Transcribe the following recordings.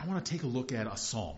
I want to take a look at a psalm.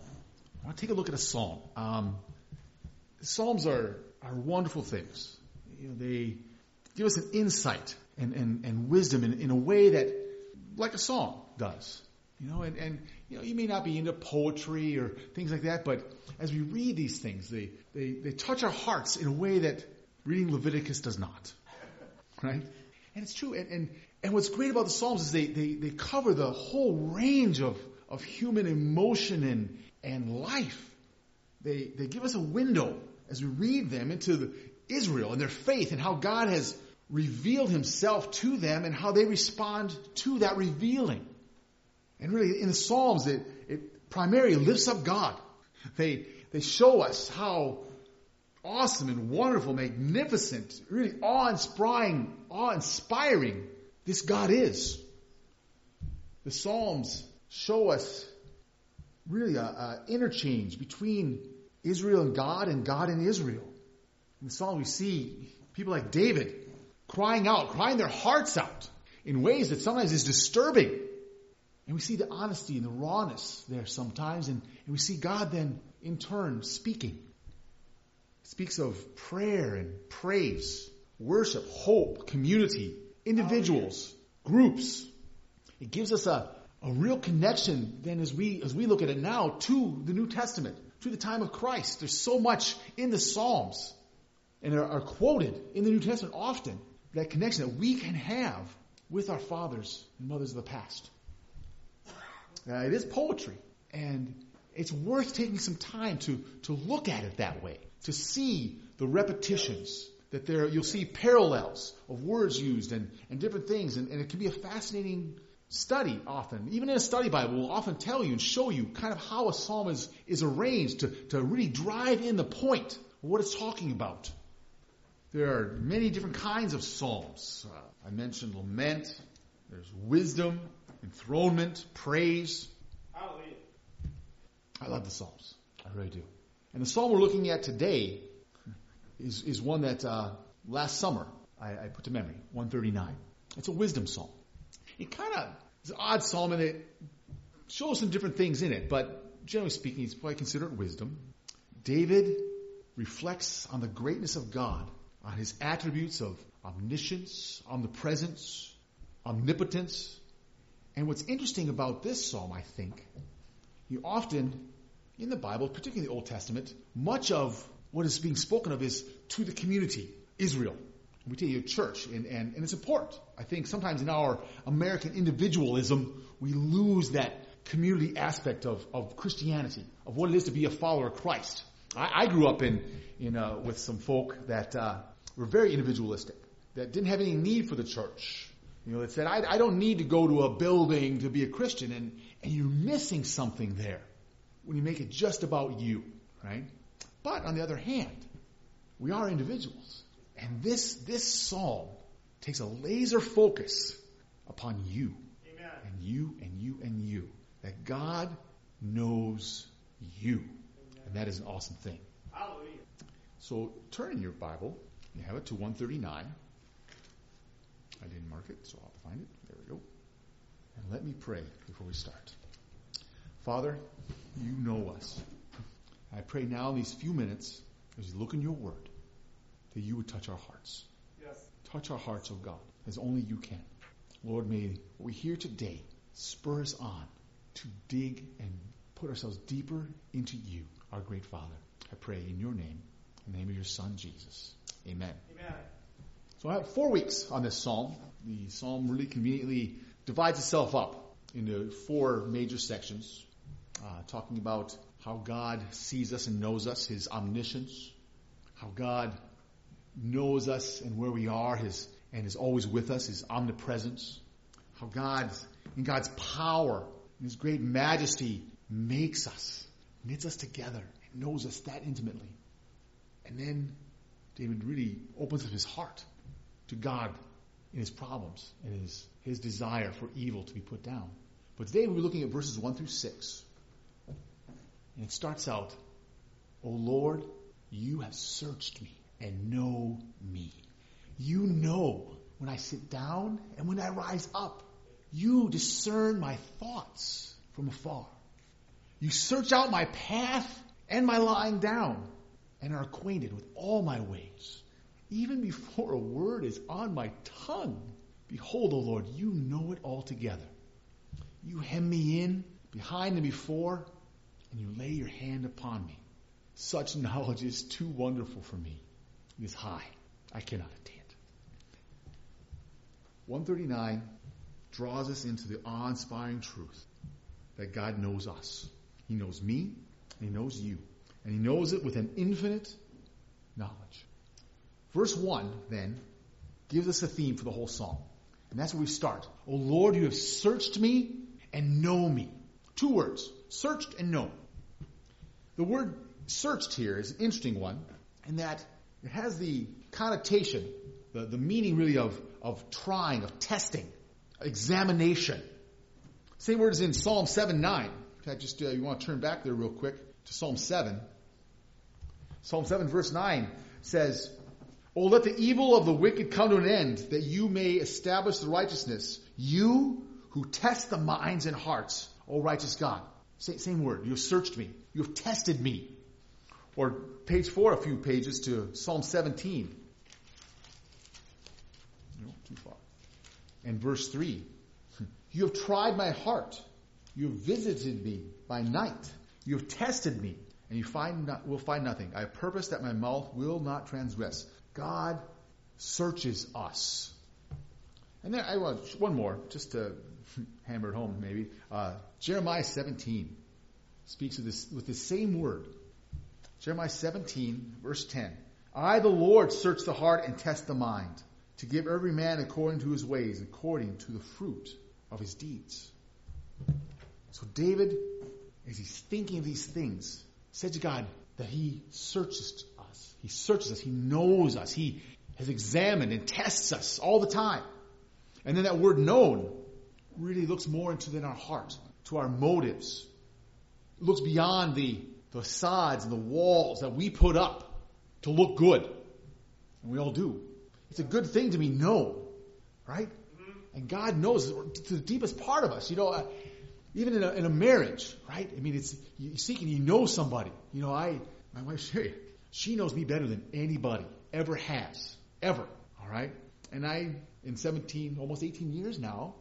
Psalms are wonderful things. They give us an insight and wisdom in a way that, like a song does. And you may not be into poetry or things like that, but as we read these things, they touch our hearts in a way that reading Leviticus does not. Right? And it's true. And what's great about the Psalms is they cover the whole range of human emotion and life. They give us a window as we read them into Israel and their faith and how God has revealed himself to them and how they respond to that revealing. And really, in the Psalms, it primarily lifts up God. They show us how awesome and wonderful, magnificent, really awe-inspiring this God is. The Psalms show us really an interchange between Israel and God and Israel. In the Psalms, we see people like David crying their hearts out in ways that sometimes is disturbing. And we see the honesty and the rawness there sometimes, and we see God then, in turn, speaking. It speaks of prayer and praise, worship, hope, community, individuals, groups. It gives us a real connection then as we look at it now to the New Testament, to the time of Christ. There's so much in the Psalms and are quoted in the New Testament often, that connection that we can have with our fathers and mothers of the past. It is poetry, and it's worth taking some time to look at it that way, to see the repetitions, that you'll see parallels of words used and different things, and it can be a fascinating study often. Even in a study Bible, will often tell you and show you kind of how a psalm is arranged to really drive in the point of what it's talking about. There are many different kinds of psalms. I mentioned lament, there's wisdom, enthronement, praise. Hallelujah. I love the Psalms. I really do. And the psalm we're looking at today is one that last summer I put to memory, 139. It's a wisdom psalm. It kind of is an odd psalm, and it shows some different things in it, but generally speaking, it's probably considered wisdom. David reflects on the greatness of God, on his attributes of omniscience, omnipresence, omnipotence. And what's interesting about this psalm, I think, you often, in the Bible, particularly the Old Testament, much of what is being spoken of is to the community, Israel. We take your church, and it's important. I think sometimes in our American individualism, we lose that community aspect of Christianity, of what it is to be a follower of Christ. I grew up with some folk that were very individualistic, that didn't have any need for the church. That said, I don't need to go to a building to be a Christian, and you're missing something there when you make it just about you, right? But on the other hand, we are individuals. And this psalm takes a laser focus upon you. Amen. And you and you and you. That God knows you. Amen. And that is an awesome thing. Hallelujah. So turn in your Bible. You have it to 139. I didn't mark it, so I'll find it. There we go. And let me pray before we start. Father, you know us. I pray now in these few minutes, as you look in your word, that you would touch our hearts. Yes. Touch our hearts, O God, as only you can. Lord, may what we hear today spur us on to dig and put ourselves deeper into you, our great Father. I pray in your name, in the name of your Son, Jesus. Amen. Amen. So I have 4 weeks on this psalm. The psalm really conveniently divides itself up into 4 major sections, talking about how God sees us and knows us, his omniscience, how God knows us and where we are, and is always with us, his omnipresence, how God, in God's power, in his great majesty, makes us, knits us together, and knows us that intimately. And then David really opens up his heart to God in his problems and his desire for evil to be put down. But today we're looking at verses 1 through 6. And it starts out, O Lord, you have searched me and know me. You know when I sit down and when I rise up. You discern my thoughts from afar. You search out my path and my lying down, and are acquainted with all my ways. Even before a word is on my tongue, behold, O Lord, you know it altogether. You hem me in, behind and before, and you lay your hand upon me. Such knowledge is too wonderful for me. It is high. I cannot attain it. 139 draws us into the awe-inspiring truth that God knows us. He knows me, and He knows you. And He knows it with an infinite knowledge. Verse 1, then, gives us a theme for the whole psalm. And that's where we start. O Lord, you have searched me and know me. 2 words, searched and know. The word searched here is an interesting one in that it has the connotation, the meaning really of trying, of testing, examination. Same word as in Psalm 7:9. You want to turn back there real quick to Psalm 7. Psalm 7 verse 9 says, "O let the evil of the wicked come to an end, that you may establish the righteousness. You who test the minds and hearts, O righteous God." Same word. You have searched me. You have tested me. Or page 4, a few pages to Psalm 17. No, too far. And verse 3. You have tried my heart. You have visited me by night. You have tested me, and you will find nothing. I have purposed that my mouth will not transgress. God searches us. And then I want one more, just to hammer it home maybe. Jeremiah 17 speaks of this with the same word. Jeremiah 17, verse 10. I, the Lord, search the heart and test the mind, to give every man according to his ways, according to the fruit of his deeds. So David, as he's thinking of these things, said to God that He searches us. He searches us. He knows us. He has examined and tests us all the time. And then that word known really looks more into than our heart, to our motives. It looks beyond the facades and the walls that we put up to look good. And we all do. It's a good thing to be known, right? And God knows to the deepest part of us. Even in a marriage, right? I mean, it's you seek and you know somebody. My wife Sherry, she knows me better than anybody ever has, ever. All right, and in 17, almost 18 years now,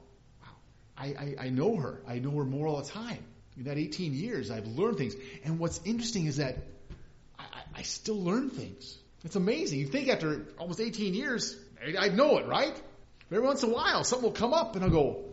I know her. I know her more all the time. In that 18 years, I've learned things. And what's interesting is that I still learn things. It's amazing. You think after almost 18 years, I know it, right? But every once in a while, something will come up and I'll go,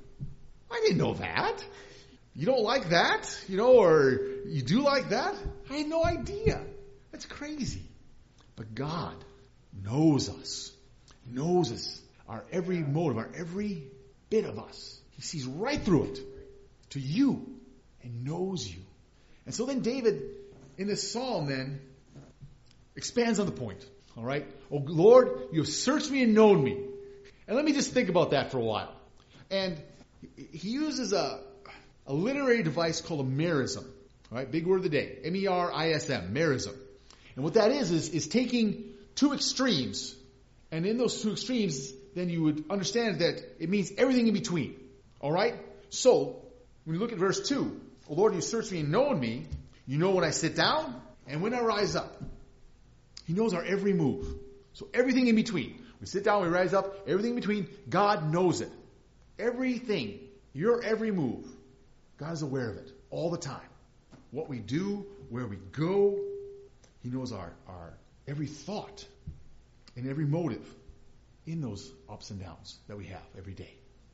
I didn't know that. You don't like that? Or you do like that? I had no idea. That's crazy. But God knows us. Knows us. Our every motive, our every bit of us. He sees right through it. To you. And knows you. And so then David, in this psalm then, expands on the point. All right? Oh Lord, you have searched me and known me. And let me just think about that for a while. And he uses a literary device called a merism. All right? Big word of the day. M-E-R-I-S-M. Merism. And what that is taking 2 extremes. And in those 2 extremes, then you would understand that it means everything in between. All right? So, when you look at verse 2, O Lord, you search me and known me. You know when I sit down and when I rise up. He knows our every move. So everything in between. We sit down, we rise up, everything in between, God knows it. Everything, your every move, God is aware of it all the time. What we do, where we go, He knows our every thought and every motive in those ups and downs that we have every day.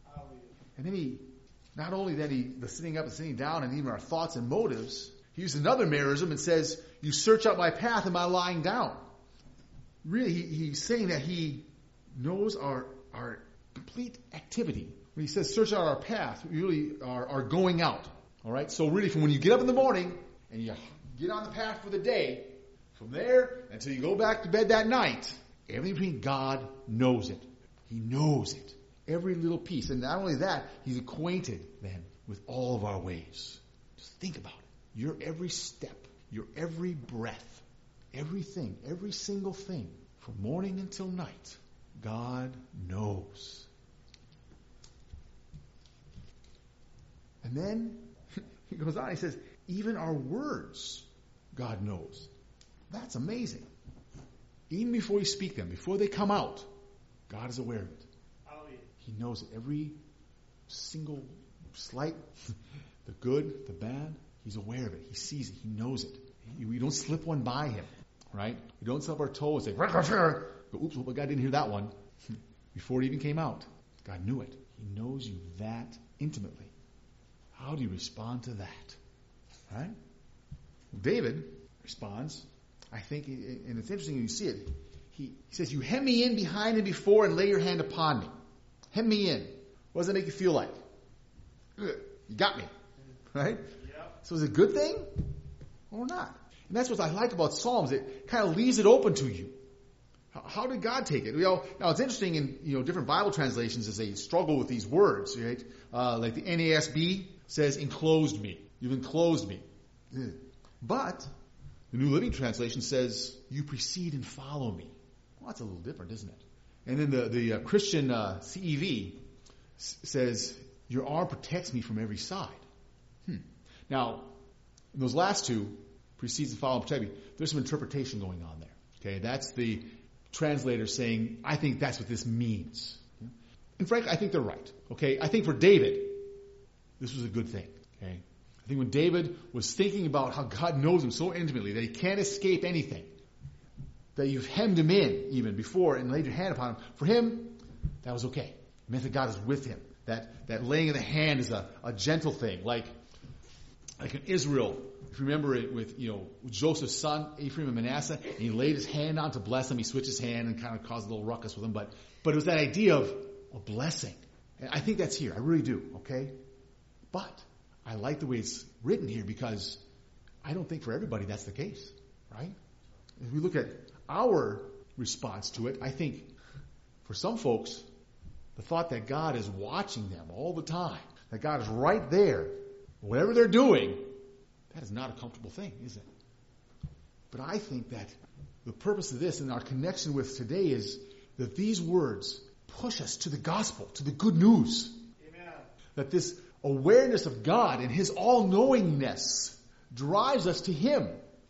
And then not only the sitting up and sitting down and even our thoughts and motives, He uses another merism and says, you search out my path and my lying down. Really, He's saying that He knows our complete activity. When He says search out our path, we really are going out. All right? So really, from when you get up in the morning and you get on the path for the day, from there until you go back to bed that night, everything between, God knows it. He knows it. Every little piece. And not only that, He's acquainted then with all of our ways. Just think about it. Your every step, your every breath, everything, every single thing, from morning until night, God knows. And then he goes on, he says, even our words, God knows. That's amazing. Even before you speak them, before they come out, God is aware of it. He knows it. Every single slight, the good, the bad, He's aware of it. He sees it. He knows it. We don't slip one by Him, right? We don't stub our toe and say, oops, well, God didn't hear that one. Before it even came out, God knew it. He knows you that intimately. How do you respond to that? Right? David responds, I think, and it's interesting when you see it. He says, you hem me in behind and before and lay your hand upon me. Hem me in. What does that make you feel like? You got me. Right? Yep. So is it a good thing or not? And that's what I like about Psalms. It kind of leaves it open to you. How did God take it? Now it's interesting in different Bible translations as they struggle with these words, right? Like the NASB says, enclosed me. You've enclosed me. But the New Living Translation says, you precede and follow me. Well, that's a little different, isn't it? And then the Christian CEV says, your arm protects me from every side. Now, in those last two, precedes and follow and protect me, there's some interpretation going on there. Okay, that's the translator saying, I think that's what this means. And frankly, I think they're right. Okay, I think for David, this was a good thing. Okay, I think when David was thinking about how God knows him so intimately that he can't escape anything, that you've hemmed him in even before and laid your hand upon him, for him, that was okay. It meant that God is with him. That laying of the hand is a gentle thing, like in Israel. If you remember it with Joseph's son, Ephraim and Manasseh, and he laid his hand on to bless them. He switched his hand and kind of caused a little ruckus with them. But it was that idea of a blessing. And I think that's here. I really do. Okay? But I like the way it's written here because I don't think for everybody that's the case. Right? If we look at our response to it, I think for some folks, the thought that God is watching them all the time, that God is right there, whatever they're doing, that is not a comfortable thing, is it? But I think that the purpose of this and our connection with today is that these words push us to the gospel, to the good news. Amen. That this awareness of God and His all-knowingness drives us to Him.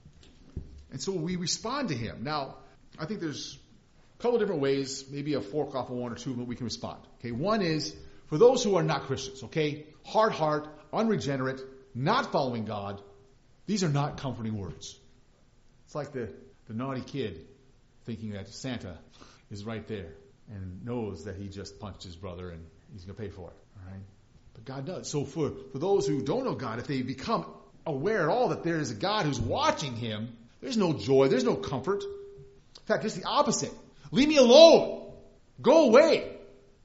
And so we respond to Him. Now, I think there's a couple of different ways, maybe a fork off of one or two, but we can respond. Okay, one is for those who are not Christians, okay? Hard heart, unregenerate, not following God, these are not comforting words. It's like the naughty kid thinking that Santa is right there and knows that he just punched his brother and he's going to pay for it. All right? But God does. So for those who don't know God, if they become aware at all that there is a God who's watching him, there's no joy, there's no comfort. In fact, just the opposite. Leave me alone. Go away.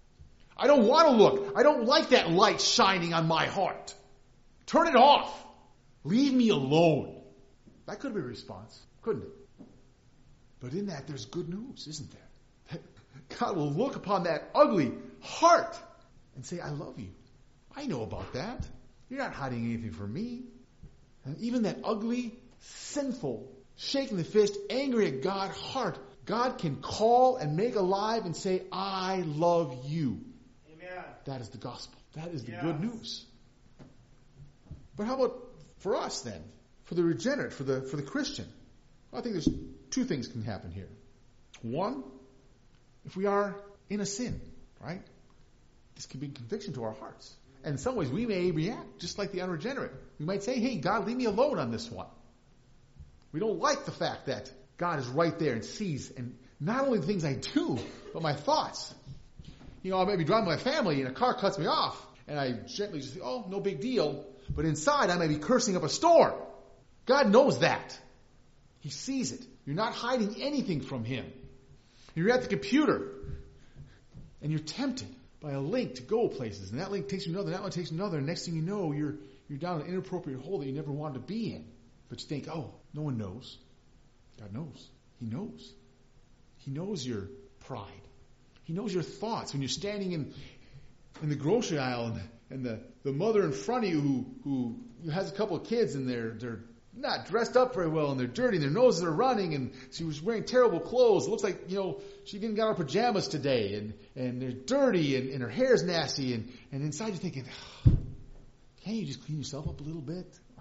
I don't want to look. I don't like that light shining on my heart. Turn it off. Leave me alone. That could be a response, couldn't it? But in that, there's good news, isn't there? That God will look upon that ugly heart and say, I love you. I know about that. You're not hiding anything from me. And even that ugly, sinful, shaking the fist, angry at God heart, God can call and make alive and say, I love you. Amen. That is the gospel. That is the good news. But how about for us then? For the regenerate, for the Christian? Well, I think there's two things can happen here. One, if we are in a sin, right? This can be conviction to our hearts. And in some ways we may react just like the unregenerate. We might say, hey, God, leave me alone on this one. We don't like the fact that God is right there and sees, and not only the things I do, but my thoughts. I may be driving my family and a car cuts me off, and I gently just say, oh, no big deal. But inside I may be cursing up a storm. God knows that. He sees it. You're not hiding anything from Him. You're at the computer, and you're tempted by a link to go places, and that link takes you another, that one takes you another, and next thing you know, you're down an inappropriate hole that you never wanted to be in. But you think, oh, no one knows. God knows. He knows. He knows your pride. He knows your thoughts when you're standing in the grocery aisle and the mother in front of you who has a couple of kids and they're not dressed up very well and they're dirty and their noses are running and she was wearing terrible clothes. It looks like, she didn't got her pajamas today and they're dirty and her hair's nasty and inside you're thinking, can't you just clean yourself up a little bit?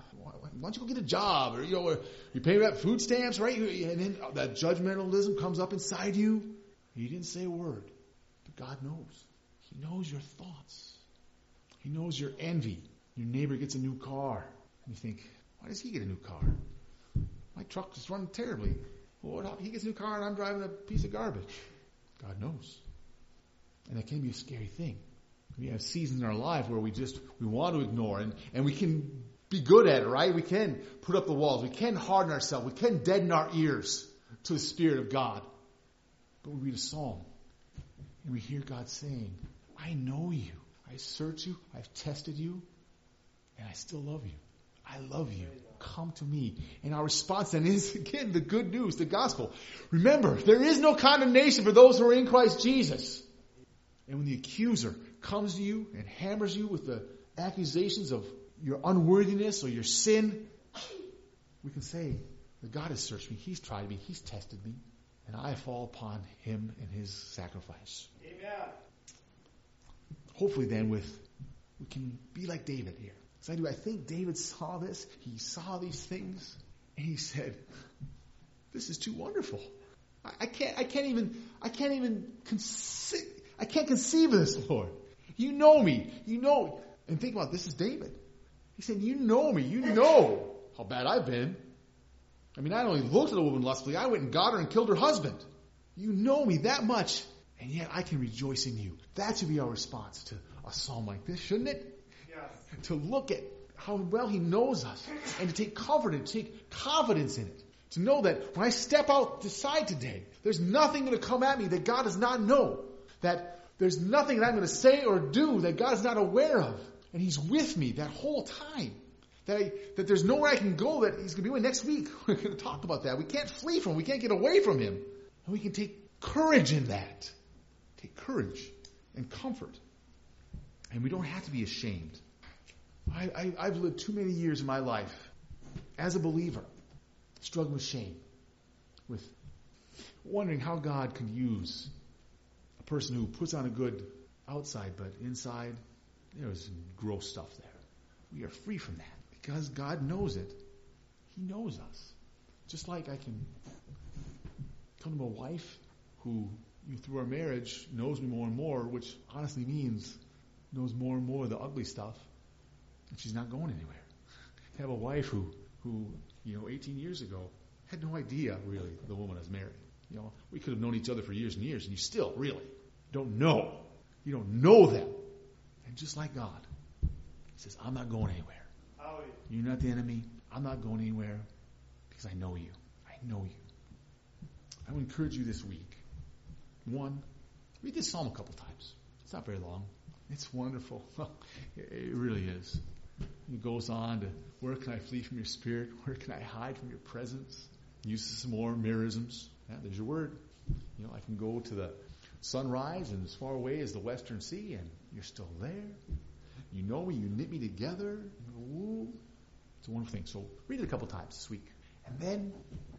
why don't you go get a job? Or, or you pay that food stamps, right? And then that judgmentalism comes up inside you. You didn't say a word. But God knows. He knows your thoughts. He knows your envy. Your neighbor gets a new car. And you think, why does he get a new car? My truck is running terribly. Lord, he gets a new car and I'm driving a piece of garbage. God knows. And that can be a scary thing. We have seasons in our life where we want to ignore, and we can be good at it, right? We can put up the walls. We can harden ourselves. We can deaden our ears to the Spirit of God. But we read a psalm, and we hear God saying, I know you. I search you. I've tested you. And I still love you. I love you. Come to me. And our response then is, again, the good news, the gospel. Remember, there is no condemnation for those who are in Christ Jesus. And when the accuser comes to you and hammers you with the accusations of your unworthiness or your sin, we can say that God has searched me. He's tried me. He's tested me. And I fall upon him and his sacrifice. Amen. Hopefully then we can be like David here. So I think David saw this. He saw these things. And he said, this is too wonderful. I can't conceive of this, Lord. You know me. You know. And think about this is David. He said, you know me. You know how bad I've been. I mean, I not only looked at a woman lustfully, I went and got her and killed her husband. You know me that much, and yet I can rejoice in you. That should be our response to a psalm like this, shouldn't it? Yes. To look at how well he knows us, and to take comfort and take confidence in it. To know that when I step out aside today, there's nothing going to come at me that God does not know. That there's nothing that I'm going to say or do that God is not aware of. And he's with me that whole time. That there's nowhere I can go that he's going to be with next week. We're going to talk about that. We can't flee from him. We can't get away from him. And we can take courage in that. Take courage and comfort. And we don't have to be ashamed. I've lived too many years in my life as a believer struggling with shame. With wondering how God can use a person who puts on a good outside, but inside there's some gross stuff there. We are free from that. Because God knows it. He knows us. Just like I can come to my wife who, through our marriage, knows me more and more, which honestly means knows more and more of the ugly stuff, and she's not going anywhere. I have a wife who 18 years ago had no idea, really, the woman I was married. We could have known each other for years and years, and you still, really, don't know. You don't know them. And just like God, he says, I'm not going anywhere. You're not the enemy. I'm not going anywhere because I know you. I know you. I would encourage you this week. 1, read this psalm a couple times. It's not very long. It's wonderful. It really is. It goes on to, where can I flee from your spirit? Where can I hide from your presence? Uses some more merisms. Yeah, there's your word. I can go to the sunrise and as far away as the western sea and you're still there. You know me, you knit me together. It's a wonderful thing. So read it a couple times this week. And then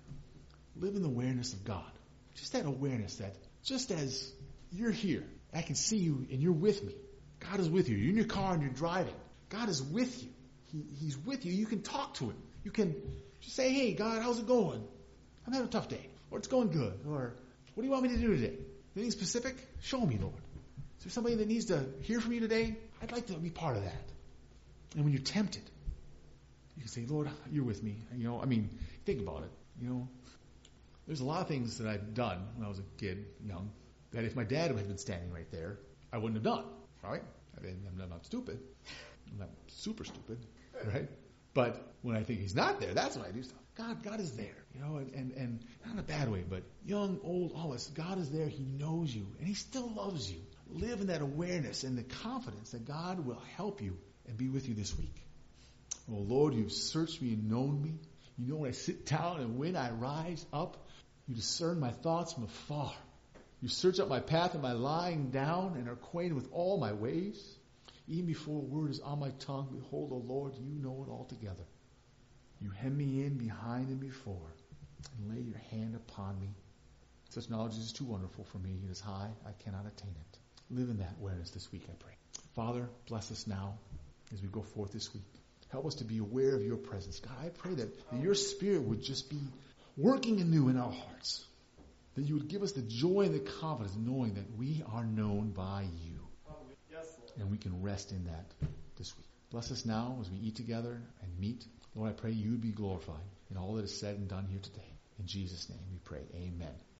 live in the awareness of God. Just that awareness that just as you're here, I can see you and you're with me. God is with you. You're in your car and you're driving. God is with you. He's with you. You can talk to him. You can just say, hey, God, how's it going? I'm having a tough day. Or it's going good. Or what do you want me to do today? Anything specific? Show me, Lord. Is there somebody that needs to hear from you today? I'd like to be part of that. And when you're tempted, you can say, Lord, you're with me. Think about it. There's a lot of things that I've done when I was a kid, young, that if my dad had been standing right there, I wouldn't have done. Right? I'm not stupid. I'm not super stupid. Right? But when I think he's not there, that's when I do stuff. God is there. And not in a bad way, but young, old, all this. God is there. He knows you. And he still loves you. Live in that awareness and the confidence that God will help you and be with you this week. Oh, Lord, you've searched me and known me. You know when I sit down and when I rise up. You discern my thoughts from afar. You search out my path and my lying down and are acquainted with all my ways. Even before a word is on my tongue, behold, O Lord, you know it altogether. You hem me in behind and before and lay your hand upon me. Such knowledge is too wonderful for me. It is high. I cannot attain it. Live in that awareness this week, I pray. Father, bless us now as we go forth this week. Help us to be aware of your presence. God, I pray that your Spirit would just be working anew in our hearts. That you would give us the joy and the confidence knowing that we are known by you. And we can rest in that this week. Bless us now as we eat together and meet. Lord, I pray you would be glorified in all that is said and done here today. In Jesus' name we pray. Amen.